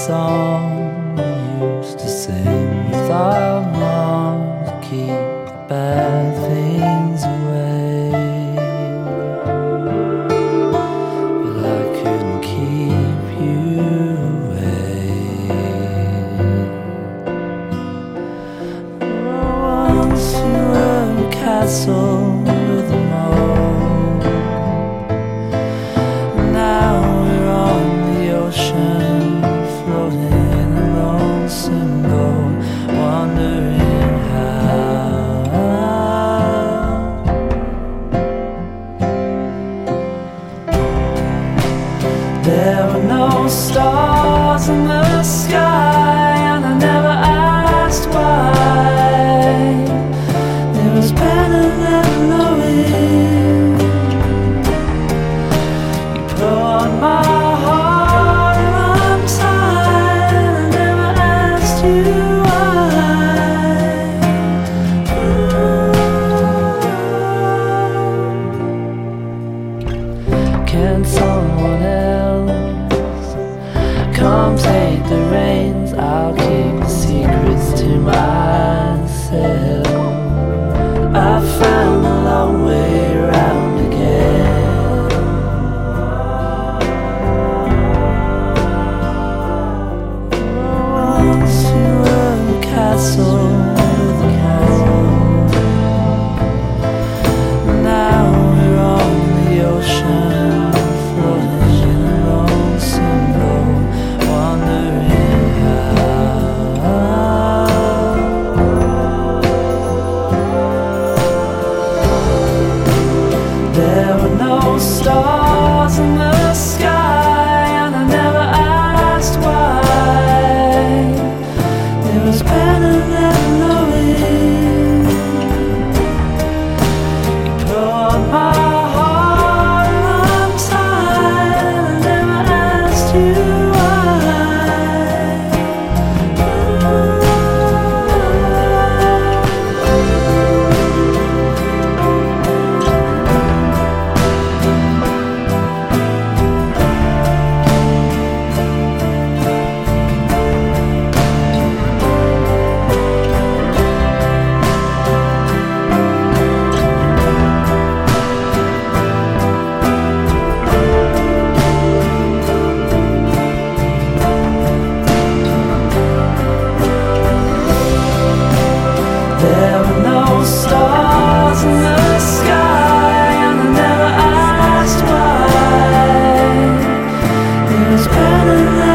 song we used to sing with our mom to keep the bad things away. But I couldn't keep you away. Once you were a castle with a moat. Now we're on the ocean, floating in a lonesome boat, wondering how. There were no stars in the sky, and I never asked why. It was better than knowing. You put my heart and I'm tired, I never asked you why. Can someone else come take the reins? I'll keep the secrets to myself. I found a long way around again. Once you were a castle with a moat. Now we're on the ocean, floating in a lonesome boat, wondering how. There were no stars in the sky, and I never asked why. It was better than knowing. You put my heart and I'm tired, I never asked you There were no stars in the sky, and I never asked why. It was better than